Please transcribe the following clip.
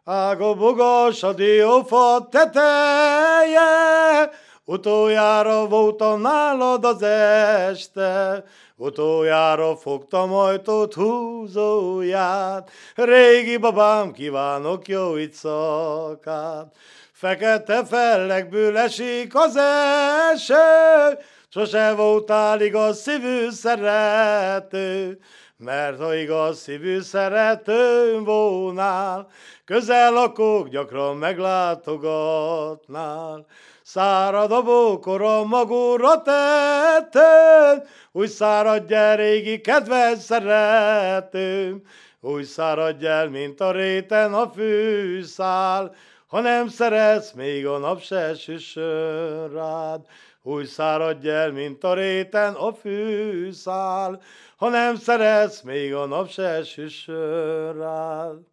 Ágobogos a diófa teteje, utoljára voltam nálad az este, utoljára fogtam ajtót húzóját, régi babám, kívánok jó itszakát. Fekete fellekből esik az eső, sose voltál igaz szívű szerető, mert ha igaz szívű szeretőm volnál, közel lakók gyakran meglátogatnál. Szárad a bókora magóra tetted, úgy száradj el régi kedves szeretőm, úgy száradj el, mint a réten a fűszál, ha nem szeretsz, még a nap se süssön rád. Úgy száradj el, mint a réten a fűszál, ha nem szeretsz, még a nap se süssön rád.